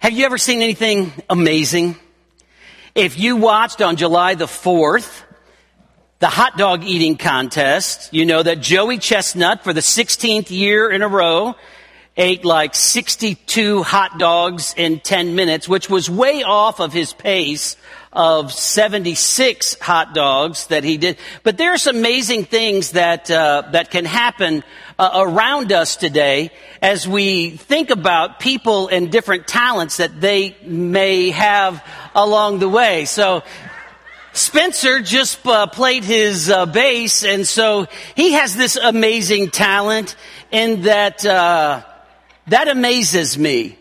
Have you ever seen anything amazing? If you watched on July the 4th, the hot dog eating contest, you know that Joey Chestnut, for the 16th year in a row, ate like 62 hot dogs in 10 minutes, which was way off of his pace of 76 hot dogs that he did. But there's amazing things that can happen around us today as we think about people and different talents that they may have along the way. So Spencer just played his bass, and so he has this amazing talent in that that amazes me.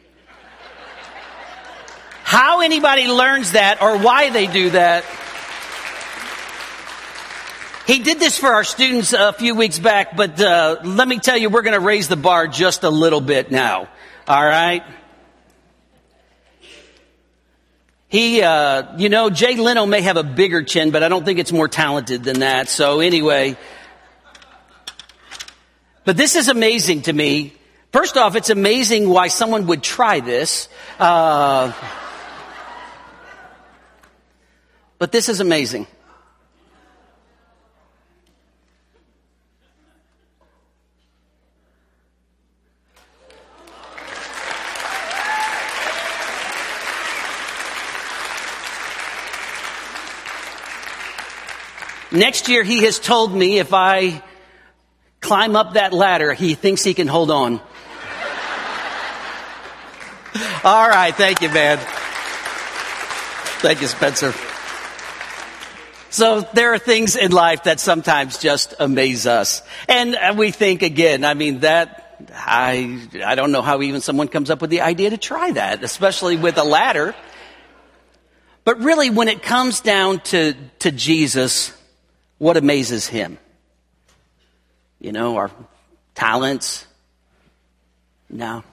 How anybody learns that or why they do that. He did this for our students a few weeks back, but let me tell you, we're going to raise the bar just a little bit now. All right? Jay Leno may have a bigger chin, but I don't think it's more talented than that. So anyway, but this is amazing to me. First off, it's amazing why someone would try this. But this is amazing. Next year, he has told me if I climb up that ladder, he thinks he can hold on. All right. Thank you, man. Thank you, Spencer. So there are things in life that sometimes just amaze us. And we think again, I don't know how even someone comes up with the idea to try that, especially with a ladder. But really, when it comes down to Jesus, what amazes him? You know, our talents? No.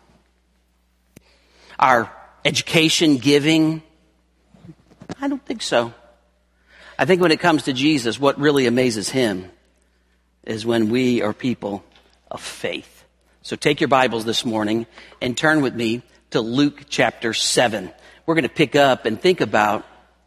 Our education, giving? I don't think so. I think when it comes to Jesus, what really amazes him is when we are people of faith. So take your Bibles this morning and turn with me to Luke chapter 7. We're going to pick up and think about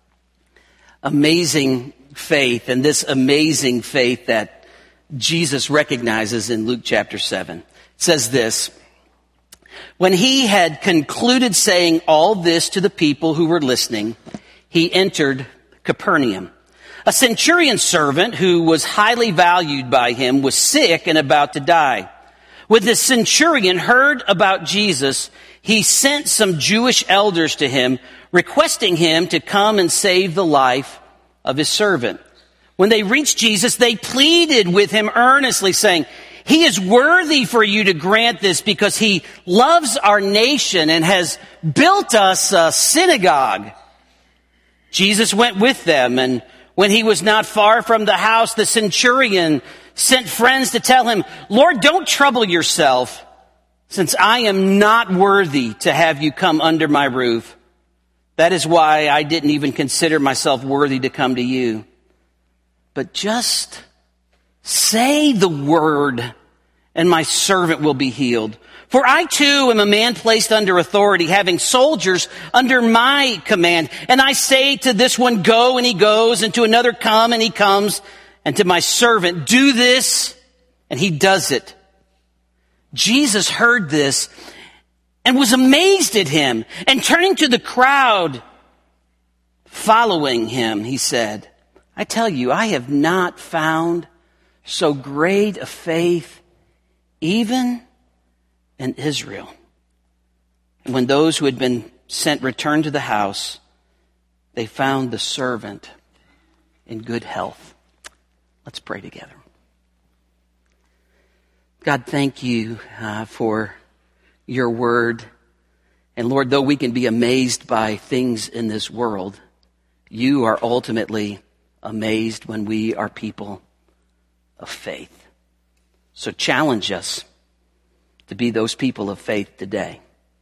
amazing faith and this amazing faith that Jesus recognizes in Luke chapter 7. It says this: when he had concluded saying all this to the people who were listening, he entered Capernaum. A centurion servant who was highly valued by him was sick and about to die. When the centurion heard about Jesus, he sent some Jewish elders to him, requesting him to come and save the life of his servant. When they reached Jesus, they pleaded with him earnestly, saying, "He is worthy for you to grant this because he loves our nation and has built us a synagogue." Jesus went with them, and when he was not far from the house, the centurion sent friends to tell him, "Lord, don't trouble yourself, since I am not worthy to have you come under my roof. That is why I didn't even consider myself worthy to come to you. But just say the word, and my servant will be healed. For I too am a man placed under authority, having soldiers under my command. And I say to this one, go, and he goes, and to another, come, and he comes, and to my servant, do this, and he does it." Jesus heard this and was amazed at him. And turning to the crowd following him, he said, "I tell you, I have not found so great a faith even in Israel." And when those who had been sent returned to the house, they found the servant in good health. Let's pray together. God, thank you for your word. And Lord, though we can be amazed by things in this world, you are ultimately amazed when we are people of faith. So challenge us to be those people of faith today.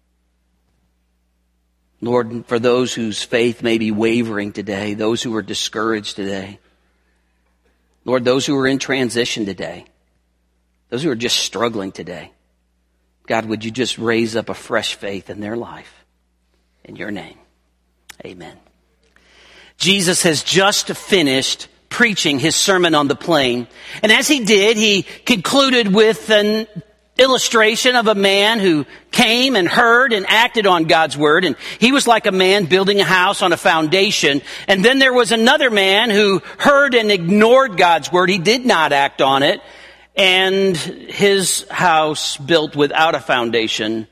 Lord, for those whose faith may be wavering today, those who are discouraged today, Lord, those who are in transition today, those who are just struggling today, God, would you just raise up a fresh faith in their life? in your name. Amen. Jesus has just finished preaching his Sermon on the Plain. And as he did, he concluded with an illustration of a man who came and heard and acted on God's word. And he was like a man building a house on a foundation. And then there was another man who heard and ignored God's word. He did not act on it. And his house, built without a foundation,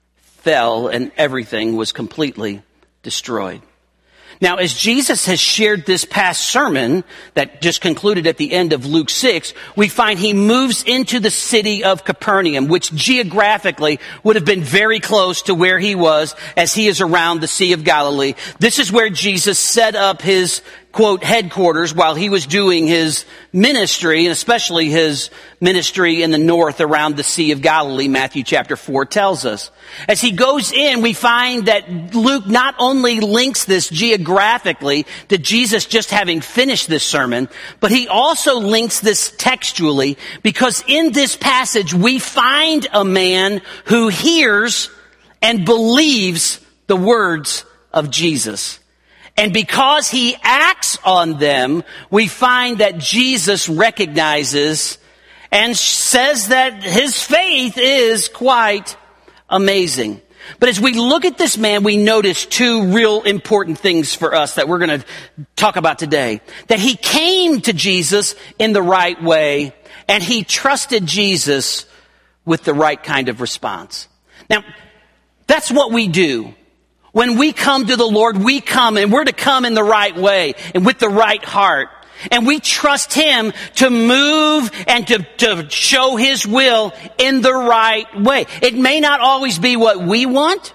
fell and everything was completely destroyed. Now, as Jesus has shared this past sermon that just concluded at the end of Luke 6, we find he moves into the city of Capernaum, which geographically would have been very close to where he was as he is around the Sea of Galilee. This is where Jesus set up his, quote, headquarters while he was doing his ministry, and especially his ministry in the north around the Sea of Galilee, Matthew chapter 4 tells us. As he goes in, we find that Luke not only links this geographically to Jesus just having finished this sermon, but he also links this textually, because in this passage we find a man who hears and believes the words of Jesus. And because he acts on them, we find that Jesus recognizes and says that his faith is quite amazing. But as we look at this man, we notice two real important things for us that we're going to talk about today. That he came to Jesus in the right way, and he trusted Jesus with the right kind of response. Now, that's what we do. When we come to the Lord, we come, and we're to come in the right way and with the right heart. And we trust him to move and to show his will in the right way. It may not always be what we want,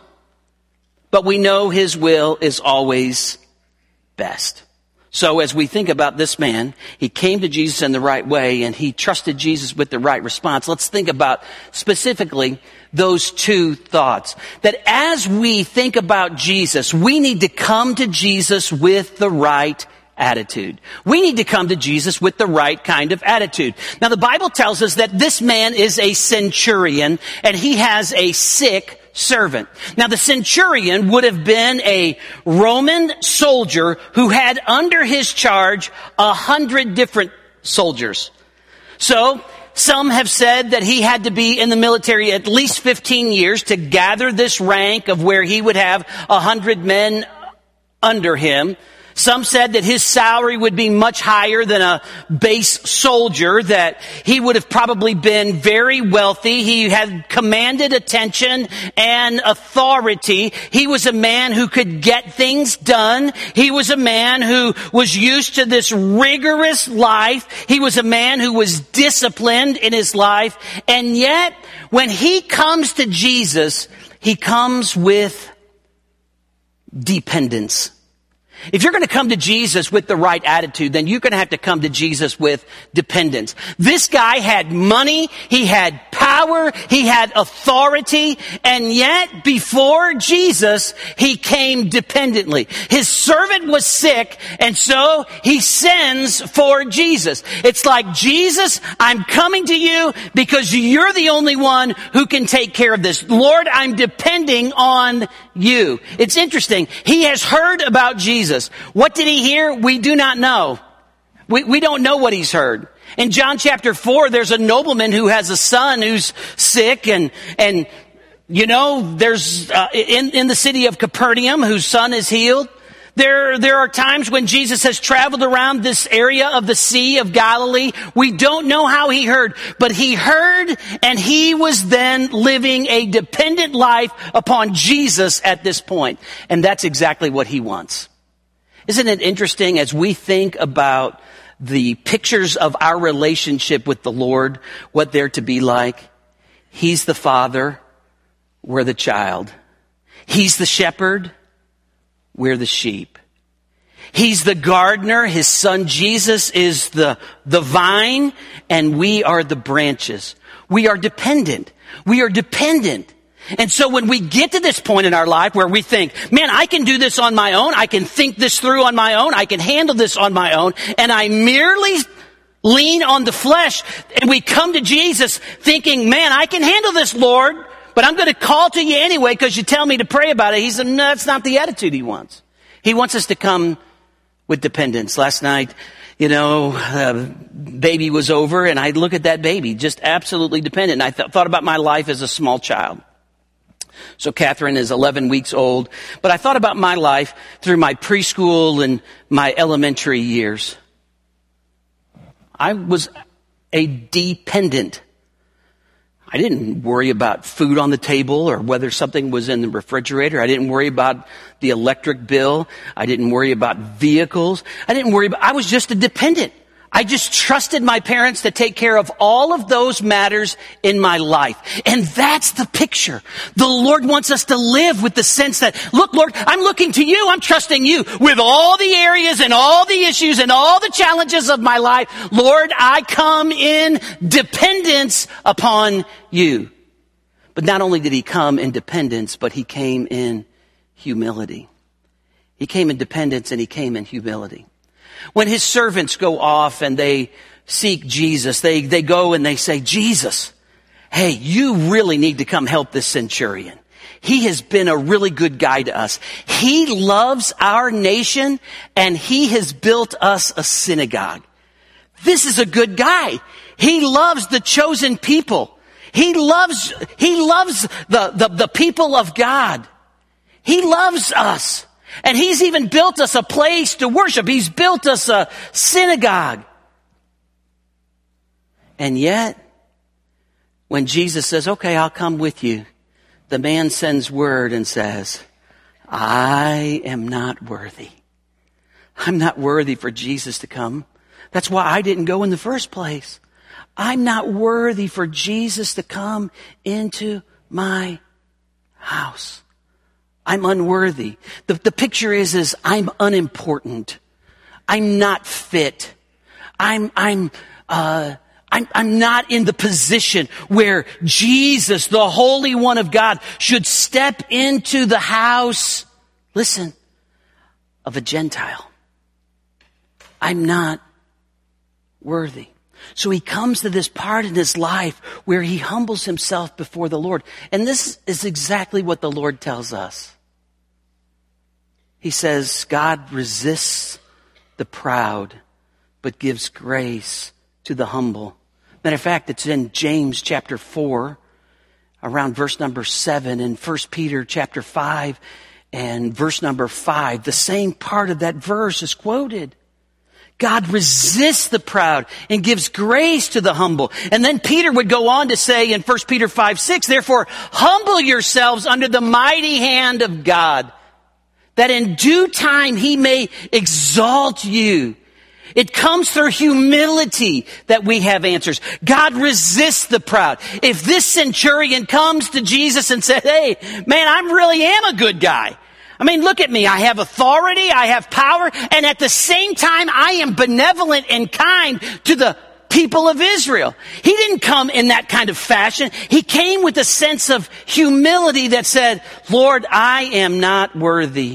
but we know his will is always best. So as we think about this man, he came to Jesus in the right way and he trusted Jesus with the right response. Let's think about specifically those two thoughts. That as we think about Jesus, we need to come to Jesus with the right attitude. We need to come to Jesus with the right kind of attitude. Now the Bible tells us that this man is a centurion and he has a sick servant. Now the centurion would have been a Roman soldier who had under his charge 100 different soldiers. So some have said that he had to be in the military at least 15 years to gather this rank of where he would have 100 men under him. Some said that his salary would be much higher than a base soldier, that he would have probably been very wealthy. He had commanded attention and authority. He was a man who could get things done. He was a man who was used to this rigorous life. He was a man who was disciplined in his life. And yet, when he comes to Jesus, he comes with dependence. If you're going to come to Jesus with the right attitude, then you're going to have to come to Jesus with dependence. This guy had money, he had power, he had authority, and yet before Jesus, he came dependently. His servant was sick, and so he sends for Jesus. It's like, Jesus, I'm coming to you because you're the only one who can take care of this. Lord, I'm depending on you. It's interesting. He has heard about Jesus. What did he hear? We do not know. We don't know what he's heard. In John chapter 4, there's a nobleman who has a son who's sick, and you know, there's in the city of Capernaum whose son is healed. There are times when Jesus has traveled around this area of the Sea of Galilee. We don't know how he heard, but he heard, and he was then living a dependent life upon Jesus at this point. And that's exactly what he wants. Isn't it interesting as we think about the pictures of our relationship with the Lord, what they're to be like? He's the father, we're the child. He's the shepherd, we're the sheep. He's the gardener, his son Jesus is the vine, and we are the branches. We are dependent. We are dependent. And so when we get to this point in our life where we think, man, I can do this on my own, I can think this through on my own, I can handle this on my own, and I merely lean on the flesh, and we come to Jesus thinking, man, I can handle this, Lord, but I'm going to call to you anyway because you tell me to pray about it. He said, no, that's not the attitude he wants. He wants us to come with dependence. Last night, baby was over, and I look at that baby, just absolutely dependent. And I thought about my life as a small child. So Catherine is 11 weeks old, but I thought about my life through my preschool and my elementary years. I was a dependent. I didn't worry about food on the table or whether something was in the refrigerator. I didn't worry about the electric bill. I didn't worry about vehicles. I was just a dependent. I just trusted my parents to take care of all of those matters in my life. And that's the picture. The Lord wants us to live with the sense that, look, Lord, I'm looking to you. I'm trusting you with all the areas and all the issues and all the challenges of my life. Lord, I come in dependence upon you. But not only did he come in dependence, but he came in humility. He came in dependence and he came in humility. When his servants go off and they seek Jesus, they go and they say, Jesus, hey, you really need to come help this centurion. He has been a really good guy to us. He loves our nation and he has built us a synagogue. This is a good guy. He loves the chosen people. He loves the people of God. He loves us. And he's even built us a place to worship. He's built us a synagogue. And yet, when Jesus says, okay, I'll come with you, the man sends word and says, I am not worthy. I'm not worthy for Jesus to come. That's why I didn't go in the first place. I'm not worthy for Jesus to come into my house. I'm unworthy. The picture is I'm unimportant. I'm not fit. I'm not in the position where Jesus, the Holy One of God, should step into the house, listen, of a Gentile. I'm not worthy. So he comes to this part in his life where he humbles himself before the Lord. And this is exactly what the Lord tells us. He says, God resists the proud, but gives grace to the humble. Matter of fact, it's in James chapter 4, around verse number 7, and 1 Peter chapter 5 and verse number 5. The same part of that verse is quoted. God resists the proud and gives grace to the humble. And then Peter would go on to say in 1 Peter 5:6, therefore humble yourselves under the mighty hand of God, that in due time he may exalt you. It comes through humility that we have answers. God resists the proud. If this centurion comes to Jesus and said, hey, man, I really am a good guy. I mean, look at me. I have authority. I have power. And at the same time, I am benevolent and kind to the people of Israel. He didn't come in that kind of fashion. He came with a sense of humility that said, Lord, I am not worthy.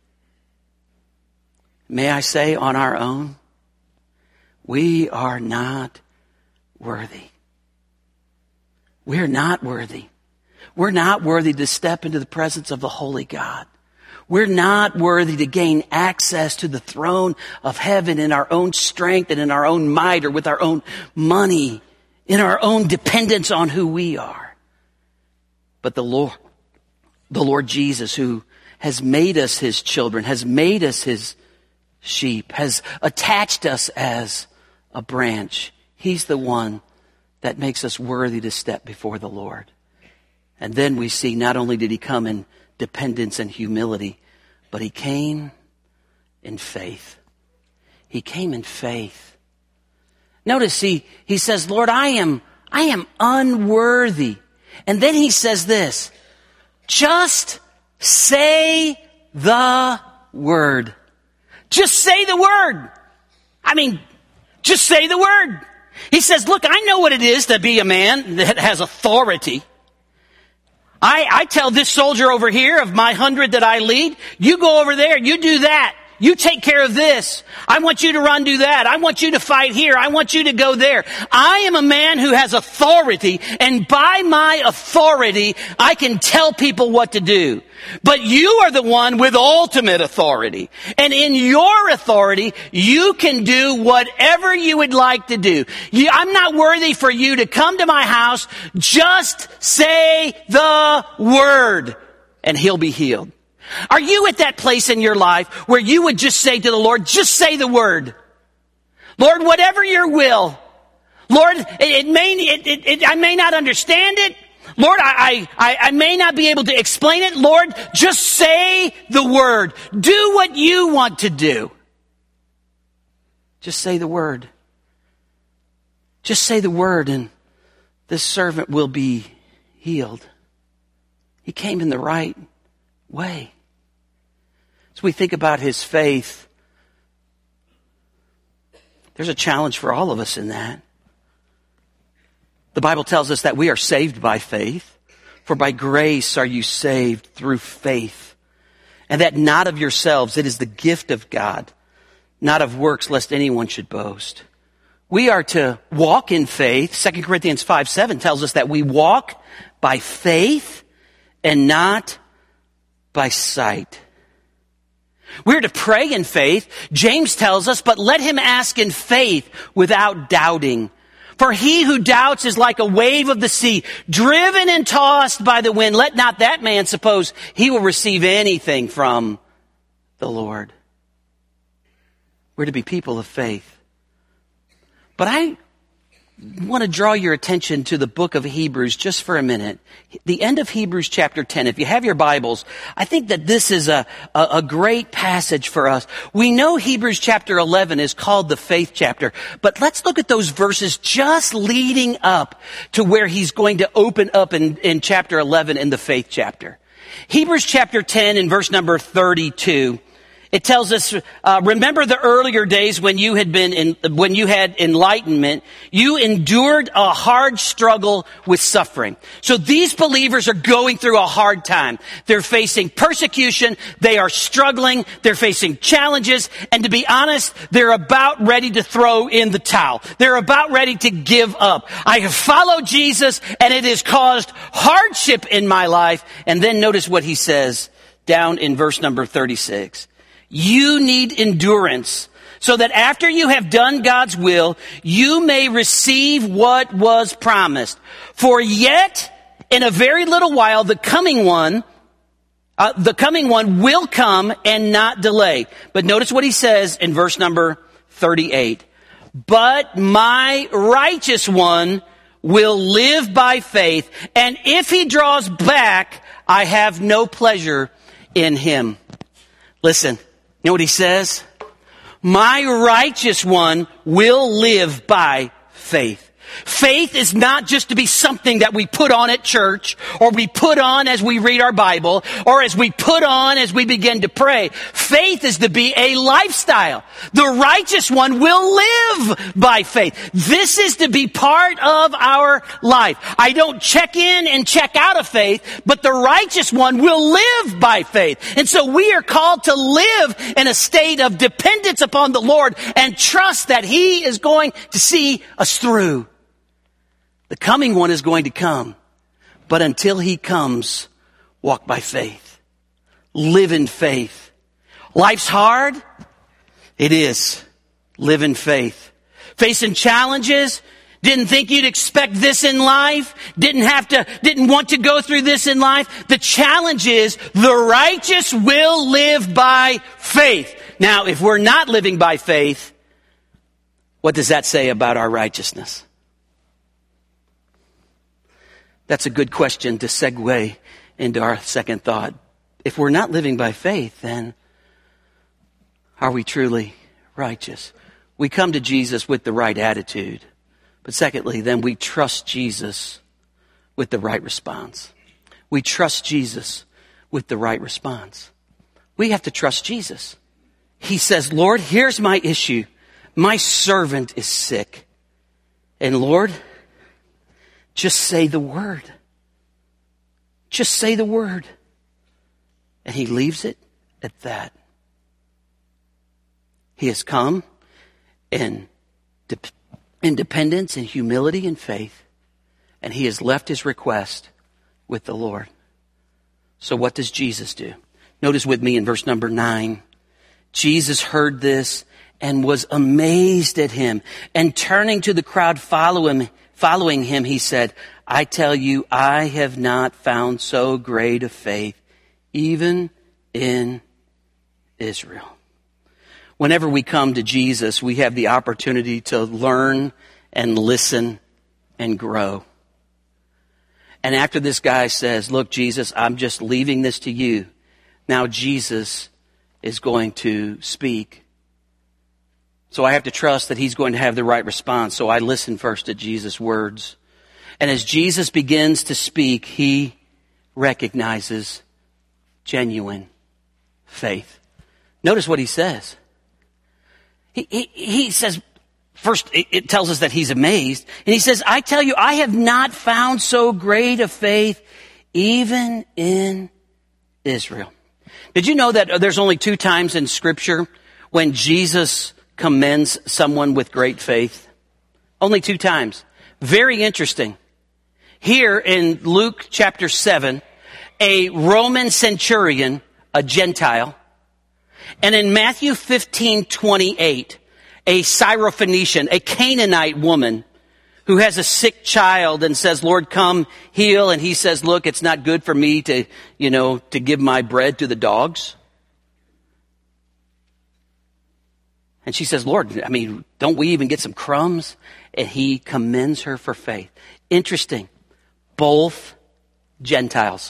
May I say on our own, we are not worthy. We're not worthy. We're not worthy to step into the presence of the Holy God. We're not worthy to gain access to the throne of heaven in our own strength and in our own might or with our own money, in our own dependence on who we are. But the Lord Jesus, who has made us his children, has made us his sheep, has attached us as a branch. He's the one that makes us worthy to step before the Lord. And then we see not only did he come in dependence and humility, but he came in faith. He came in faith. Notice he says, Lord, I am unworthy. And then he says this, just say the word. Just say the word. I mean, just say the word. He says, look, I know what it is to be a man that has authority. I tell this soldier over here of my 100 that I lead, you go over there, you do that. you take care of this. I want you to do that. I want you to fight here. I want you to go there. I am a man who has authority, and by my authority, I can tell people what to do. But you are the one with ultimate authority. And in your authority, you can do whatever you would like to do. I'm not worthy for you to come to my house. Just say the word, and he'll be healed. Are you at that place in your life where you would just say to the Lord, just say the word? Lord, whatever your will. Lord, I may not understand it. Lord, I may not be able to explain it. Lord, just say the word. Do what you want to do. Just say the word. Just say the word, and this servant will be healed. He came in the right way. As we think about his faith, there's a challenge for all of us in that. The Bible tells us that we are saved by faith, for by grace are you saved through faith, and that not of yourselves, it is the gift of God, not of works, lest anyone should boast. We are to walk in faith. 2 Corinthians 5:7 tells us that we walk by faith and not by sight. We're to pray in faith. James tells us, but let him ask in faith without doubting. For he who doubts is like a wave of the sea, driven and tossed by the wind. Let not that man suppose he will receive anything from the Lord. We're to be people of faith. But I want to draw your attention to the book of Hebrews just for a minute. The end of Hebrews chapter 10. If you have your Bibles, I think that this is a great passage for us. We know Hebrews chapter 11 is called the faith chapter, but let's look at those verses just leading up to where he's going to open up in chapter 11 in the faith chapter. Hebrews chapter 10 in verse number 32. It tells us, remember the earlier days when you had enlightenment, you endured a hard struggle with suffering. So these believers are going through a hard time. They're facing persecution. They are struggling. They're facing challenges. And to be honest, they're about ready to throw in the towel. They're about ready to give up. I have followed Jesus, and it has caused hardship in my life. And then notice what he says down in verse number 36. You need endurance so that after you have done God's will, you may receive what was promised. For yet in a very little while, the coming one will come and not delay. But notice what he says in verse number 38. But my righteous one will live by faith, and if he draws back, I have no pleasure in him. Listen. You know what he says? My righteous one will live by faith. Faith is not just to be something that we put on at church, or we put on as we read our Bible, or as we put on as we begin to pray. Faith is to be a lifestyle. The righteous one will live by faith. This is to be part of our life. I don't check in and check out of faith, but the righteous one will live by faith. And so we are called to live in a state of dependence upon the Lord and trust that he is going to see us through. The coming one is going to come, but until he comes, walk by faith. Live in faith. Life's hard? It is. Live in faith. Facing challenges? Didn't think you'd expect this in life? Didn't want to go through this in life? The challenge is the righteous will live by faith. Now, if we're not living by faith, what does that say about our righteousness? That's a good question to segue into our second thought. If we're not living by faith, then are we truly righteous? We come to Jesus with the right attitude. But secondly, then we trust Jesus with the right response. We trust Jesus with the right response. We have to trust Jesus. He says, Lord, here's my issue. My servant is sick. And Lord, just say the word. Just say the word. And he leaves it at that. He has come in independence and humility and faith, and he has left his request with the Lord. So what does Jesus do? Notice with me in verse number 9. Jesus heard this and was amazed at him. And turning to the crowd following him, he said, I tell you, I have not found so great a faith, even in Israel. Whenever we come to Jesus, we have the opportunity to learn and listen and grow. And after this guy says, look, Jesus, I'm just leaving this to you. Now Jesus is going to speak. So I have to trust that he's going to have the right response. So I listen first to Jesus' words. And as Jesus begins to speak, he recognizes genuine faith. Notice what he says. He says, first it tells us that he's amazed. And he says, I tell you, I have not found so great a faith even in Israel. Did you know that there's only 2 times in Scripture when Jesus commends someone with great faith? Only 2 times. Very interesting. Here in Luke chapter 7, a Roman centurion, a Gentile, and in Matthew 15:28, a Syrophoenician, a Canaanite woman who has a sick child and says, Lord, come heal. And he says, look, it's not good for me to give my bread to the dogs. And she says, Lord, don't we even get some crumbs? And he commends her for faith. Interesting. Both Gentiles.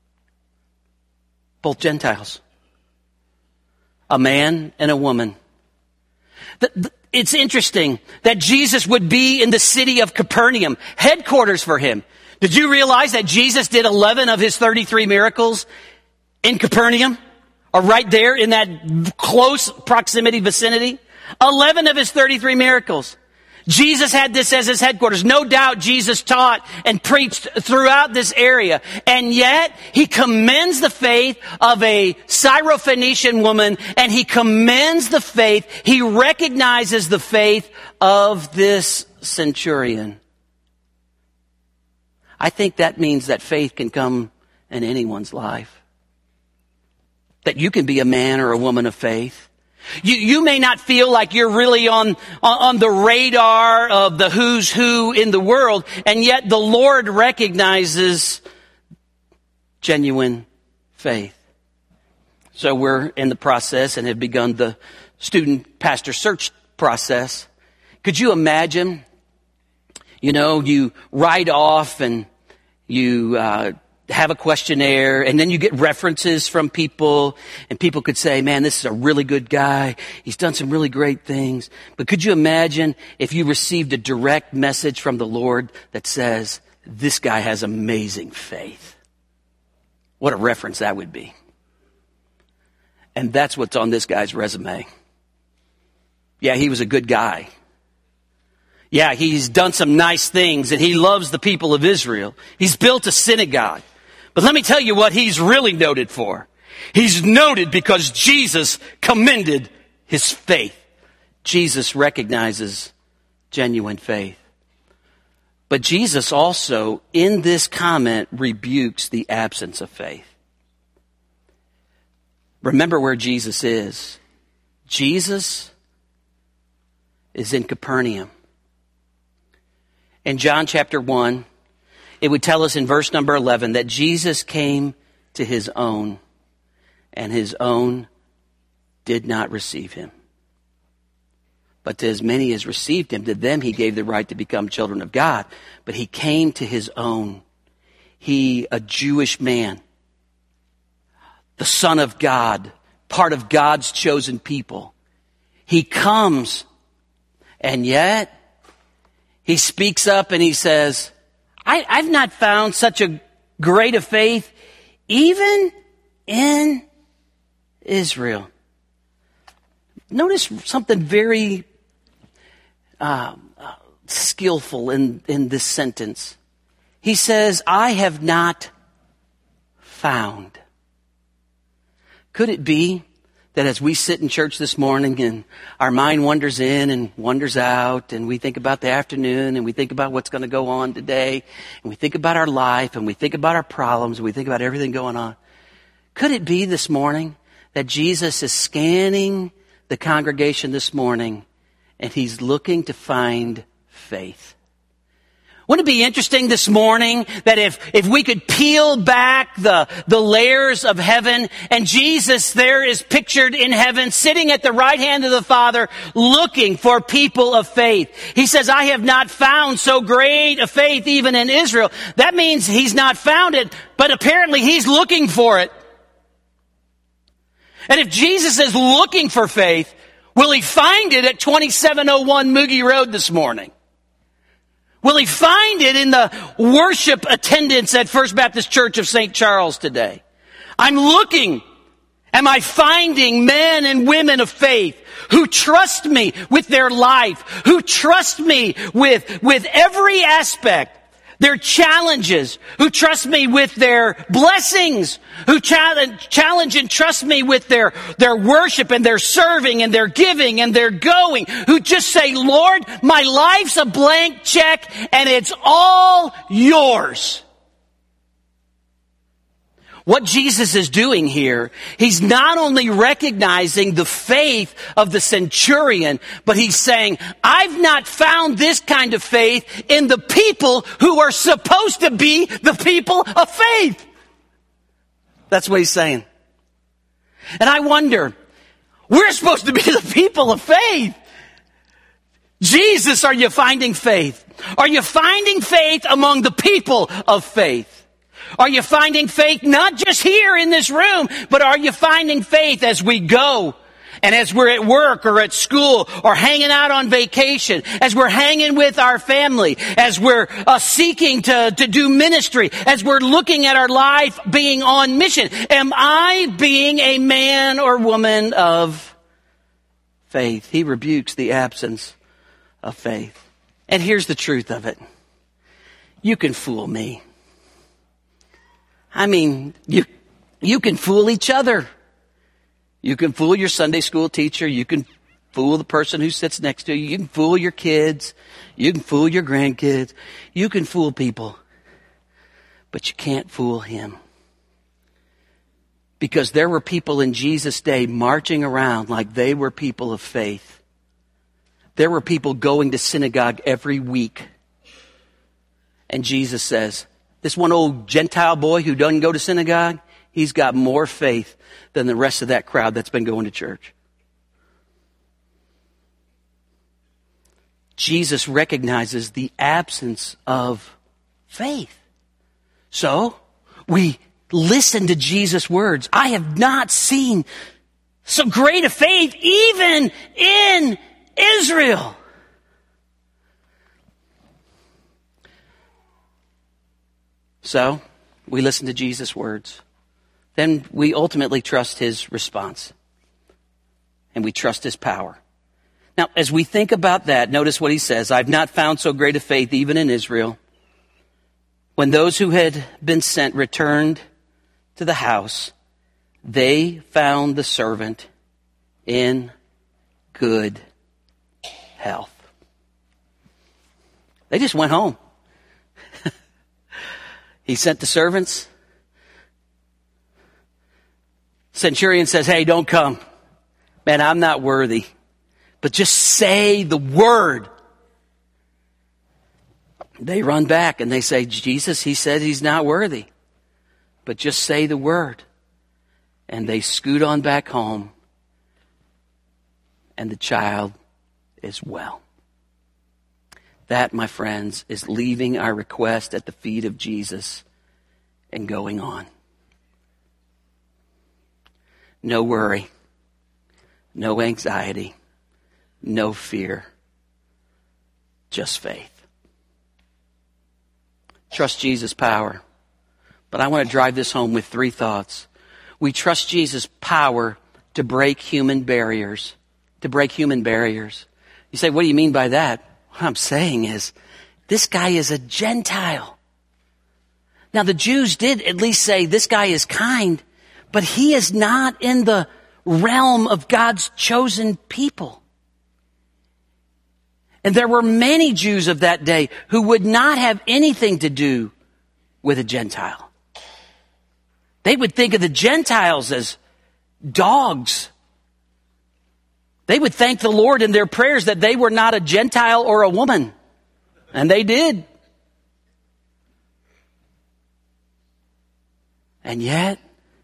Both Gentiles. A man and a woman. It's interesting that Jesus would be in the city of Capernaum, headquarters for him. Did you realize that Jesus did 11 of his 33 miracles in Capernaum? Or right there in that close proximity vicinity? 11 of his 33 miracles. Jesus had this as his headquarters. No doubt Jesus taught and preached throughout this area. And yet, he commends the faith of a Syrophoenician woman, and he commends the faith, he recognizes the faith of this centurion. I think that means that faith can come in anyone's life. That you can be a man or a woman of faith. You may not feel like you're really on the radar of the who's who in the world, and yet the Lord recognizes genuine faith. So we're in the process and have begun the student pastor search process. Could you imagine, you write off and you have a questionnaire, and then you get references from people, and people could say, man, this is a really good guy. He's done some really great things. But could you imagine if you received a direct message from the Lord that says, this guy has amazing faith? What a reference that would be. And that's what's on this guy's resume. Yeah, he was a good guy. Yeah, he's done some nice things, and he loves the people of Israel. He's built a synagogue. But let me tell you what he's really noted for. He's noted because Jesus commended his faith. Jesus recognizes genuine faith. But Jesus also, in this comment, rebukes the absence of faith. Remember where Jesus is. Jesus is in Capernaum. In John chapter 1, it would tell us in verse number 11 that Jesus came to his own, and his own did not receive him. But to as many as received him, to them he gave the right to become children of God. But he came to his own. He, a Jewish man, the Son of God, part of God's chosen people. He comes, and yet he speaks up and he says, I've not found such a great a faith even in Israel. Notice something very skillful in this sentence. He says, I have not found. Could it be that as we sit in church this morning and our mind wanders in and wanders out, and we think about the afternoon and we think about what's going to go on today, and we think about our life and we think about our problems and we think about everything going on, could it be this morning that Jesus is scanning the congregation this morning and he's looking to find faith? Wouldn't it be interesting this morning that if we could peel back the layers of heaven, and Jesus there is pictured in heaven sitting at the right hand of the Father looking for people of faith. He says, I have not found so great a faith even in Israel. That means he's not found it, but apparently he's looking for it. And if Jesus is looking for faith, will he find it at 2701 Moogie Road this morning? Will he find it in the worship attendance at First Baptist Church of St. Charles today? I'm looking. Am I finding men and women of faith who trust me with their life, who trust me with every aspect, their challenges, who trust me with their blessings, who challenge and trust me with their worship and their serving and their giving and their going, who just say, Lord, my life's a blank check and it's all yours. What Jesus is doing here, he's not only recognizing the faith of the centurion, but he's saying, I've not found this kind of faith in the people who are supposed to be the people of faith. That's what he's saying. And I wonder, we're supposed to be the people of faith. Jesus, are you finding faith? Are you finding faith among the people of faith? Are you finding faith not just here in this room, but are you finding faith as we go and as we're at work or at school or hanging out on vacation, as we're hanging with our family, as we're seeking to do ministry, as we're looking at our life being on mission? Am I being a man or woman of faith? He rebukes the absence of faith. And here's the truth of it. You can fool me. I mean, you can fool each other. You can fool your Sunday school teacher. You can fool the person who sits next to you. You can fool your kids. You can fool your grandkids. You can fool people. But you can't fool him. Because there were people in Jesus' day marching around like they were people of faith. There were people going to synagogue every week. And Jesus says, this one old Gentile boy who doesn't go to synagogue, he's got more faith than the rest of that crowd that's been going to church. Jesus recognizes the absence of faith. So, we listen to Jesus' words. I have not seen so great a faith even in Israel. So, we listen to Jesus' words. Then we ultimately trust his response. And we trust his power. Now, as we think about that, notice what he says. I've not found so great a faith even in Israel. When those who had been sent returned to the house, they found the servant in good health. They just went home. He sent the servants. Centurion says, hey, don't come. Man, I'm not worthy. But just say the word. They run back and they say, Jesus, he said he's not worthy. But just say the word. And they scoot on back home. And the child is well. That, my friends, is leaving our request at the feet of Jesus and going on. No worry, no anxiety, no fear, just faith. Trust Jesus' power. But I want to drive this home with 3 thoughts. We trust Jesus' power to break human barriers. To break human barriers. You say, what do you mean by that? What I'm saying is, this guy is a Gentile. Now, the Jews did at least say, this guy is kind, but he is not in the realm of God's chosen people. And there were many Jews of that day who would not have anything to do with a Gentile. They would think of the Gentiles as dogs. They would thank the Lord in their prayers that they were not a Gentile or a woman. And they did. And yet,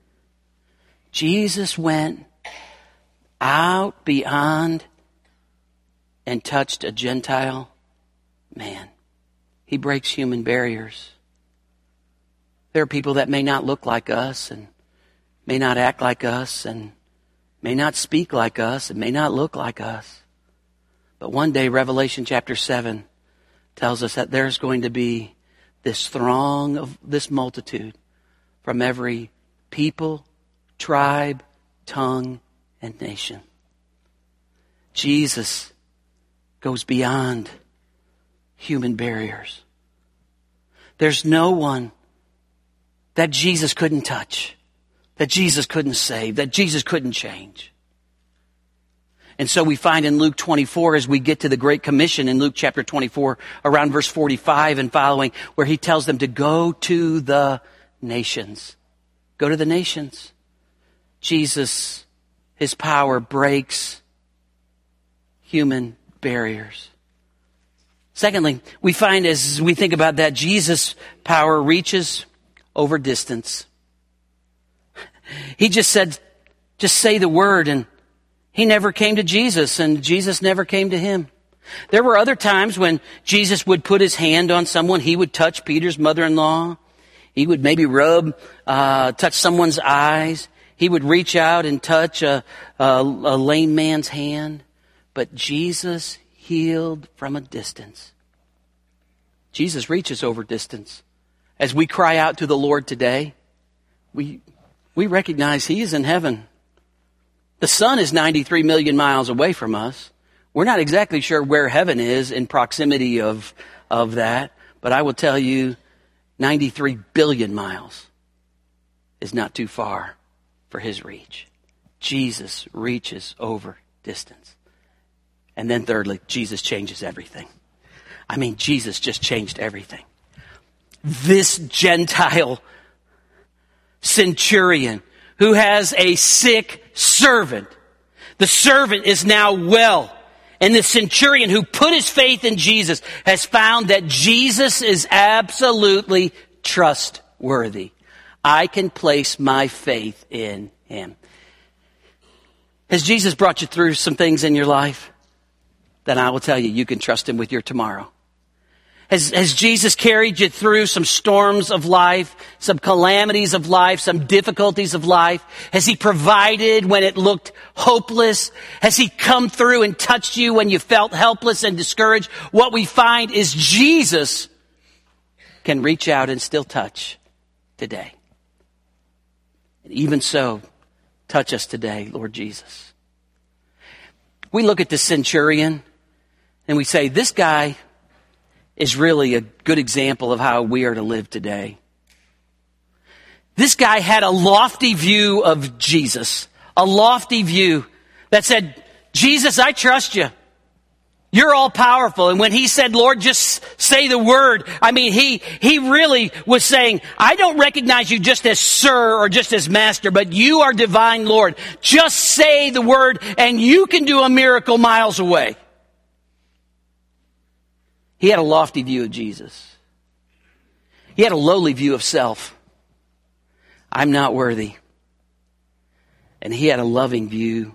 Jesus went out beyond and touched a Gentile man. He breaks human barriers. There are people that may not look like us and may not act like us and may not speak like us and may not look like us. But one day, Revelation chapter 7 tells us that there's going to be this throng of this multitude from every people, tribe, tongue, and nation. Jesus goes beyond human barriers. There's no one that Jesus couldn't touch, that Jesus couldn't save, that Jesus couldn't change. And so we find in Luke 24, as we get to the Great Commission in Luke chapter 24, around verse 45 and following, where he tells them to go to the nations. Go to the nations. Jesus, his power breaks human barriers. Secondly, we find as we think about that, Jesus' power reaches over distance. He just said, just say the word, and he never came to Jesus, and Jesus never came to him. There were other times when Jesus would put his hand on someone. He would touch Peter's mother-in-law. He would maybe touch someone's eyes. He would reach out and touch a lame man's hand. But Jesus healed from a distance. Jesus reaches over distance. As we cry out to the Lord today, we recognize he is in heaven. The sun is 93 million miles away from us. We're not exactly sure where heaven is in proximity of that, but I will tell you 93 billion miles is not too far for his reach. Jesus reaches over distance. And then thirdly, Jesus changes everything. I mean, Jesus just changed everything. This Gentile centurion who has a sick servant, the servant is now well. And the centurion who put his faith in Jesus has found that Jesus is absolutely trustworthy. I can place my faith in him. Has Jesus brought you through some things in your life? Then I will tell you, you can trust him with your tomorrow. Has Jesus carried you through some storms of life, some calamities of life, some difficulties of life? Has he provided when it looked hopeless? Has he come through and touched you when you felt helpless and discouraged? What we find is Jesus can reach out and still touch today. And even so, touch us today, Lord Jesus. We look at the centurion and we say, this guy is really a good example of how we are to live today. This guy had a lofty view of Jesus, a lofty view that said, Jesus, I trust you. You're all powerful. And when he said, Lord, just say the word, I mean, he really was saying, I don't recognize you just as sir or just as master, but you are divine Lord. Just say the word and you can do a miracle miles away. He had a lofty view of Jesus. He had a lowly view of self. I'm not worthy. And he had a loving view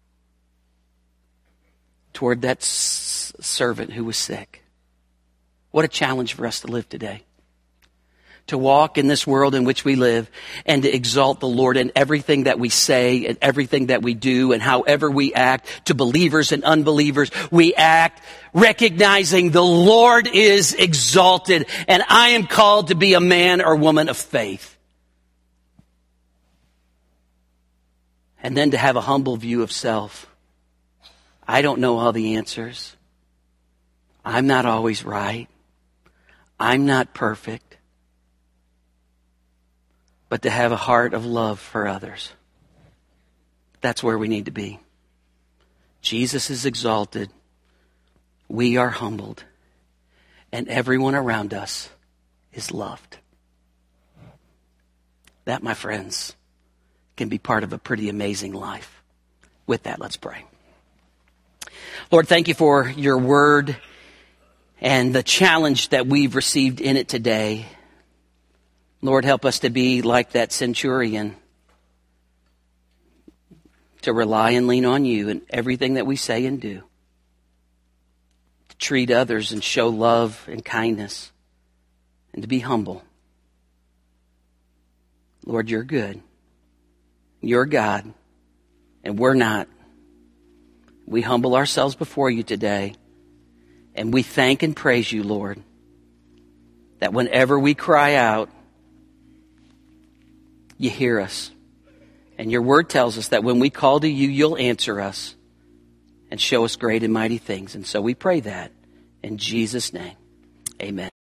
toward that servant who was sick. What a challenge for us to live today. To walk in this world in which we live and to exalt the Lord in everything that we say and everything that we do and however we act. To believers and unbelievers, we act recognizing the Lord is exalted and I am called to be a man or woman of faith. And then to have a humble view of self. I don't know all the answers. I'm not always right. I'm not perfect. But to have a heart of love for others. That's where we need to be. Jesus is exalted. We are humbled. And everyone around us is loved. That, my friends, can be part of a pretty amazing life. With that, let's pray. Lord, thank you for your word and the challenge that we've received in it today. Lord, help us to be like that centurion, to rely and lean on you in everything that we say and do, to treat others and show love and kindness, and to be humble. Lord, you're good. You're God, and we're not. We humble ourselves before you today, and we thank and praise you, Lord, that whenever we cry out, you hear us. And your word tells us that when we call to you, you'll answer us and show us great and mighty things. And so we pray that in Jesus' name. Amen.